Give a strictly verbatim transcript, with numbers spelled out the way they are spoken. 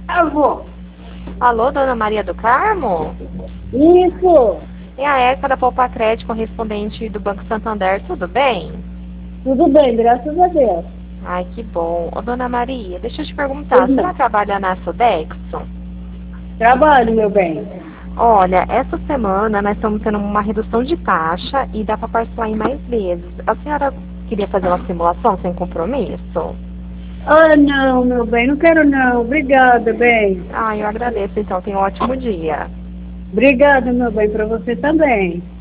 Alô? Alô, dona Maria do Carmo? Isso, É a Érica da Poupa Crédito, correspondente do Banco Santander, tudo bem? tudo bem, graças a Deus. Ai, que bom. Ô, dona Maria, deixa eu te perguntar, Pois a senhora não. trabalha na Sodexo? Trabalho, meu bem. Olha, essa semana nós estamos tendo uma redução de taxa e dá para parcelar em mais vezes. A senhora queria fazer uma simulação sem compromisso? Ah, não, meu bem, não quero não. Obrigada, bem. Ah, eu agradeço, então. Tenha um ótimo dia. Obrigada, meu bem, para você também.